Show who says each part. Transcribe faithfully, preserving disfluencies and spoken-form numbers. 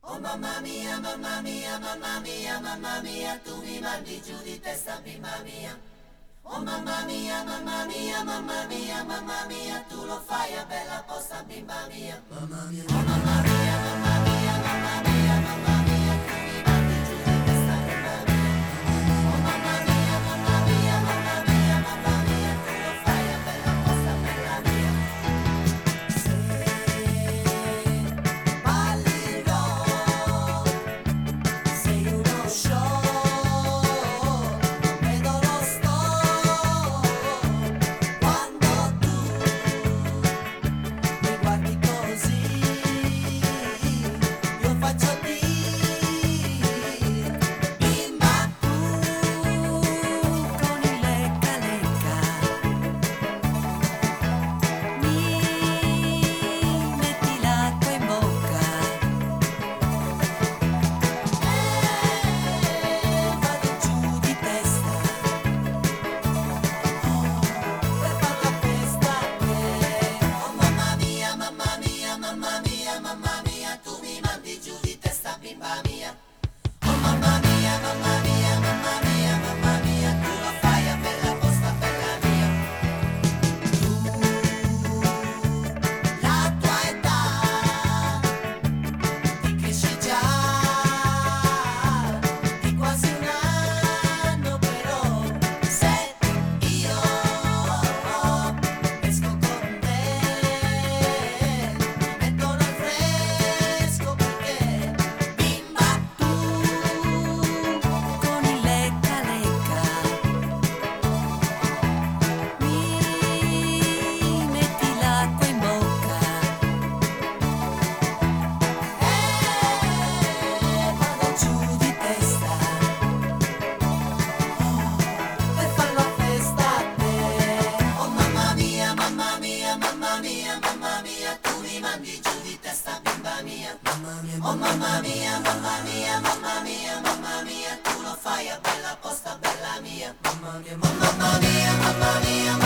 Speaker 1: Oh mamma mia, mamma mia, mamma mia, mamma mia, tu mi mandi giù di testa, bimba mia. Oh mamma mia, mamma mia, mamma mia, mamma mia, tu lo fai a bella posta, bimba mia. Mamma mia, oh mamma mia, mamma mia, mamma mia, mamma mia, tu mi mandi giù di testa, bimba mia. Oh mamma mia, mamma mia, mamma mia, mamma mia, tu lo fai a bella posta, bella mia. Se balli rock, sei uno show, vedo lo stop quando tu mi guardi così, io faccio dire, bimba tu con il lecca lecca, mi metti l'acqua in bocca. Vado giù di testa per far la festa a te. Oh mamma mia, mamma mia, mamma mia, mamma mia, tu mi mandi giù di testa, bimba mia. Oh mamma mia, mamma mia, mamma mia, mamma mia, tu lo fai a bella posta, bella mia. Tu, la tua età, ti cresci già di quasi un anno, però se io esco con te mi mettono al fresco perché bimba tu con il lecca lecca mi metti l'acqua in bocca. Vado giù di testa per far la festa a te. Oh mamma mia, mamma mia, mamma mia, mamma mia, tu mi mandi giù di testa, bimba mia. Oh mamma mia, mamma mia, mamma mia, mamma mia, tu lo fai a bella posta, bella mia. Oh mamma mia, mamma mia,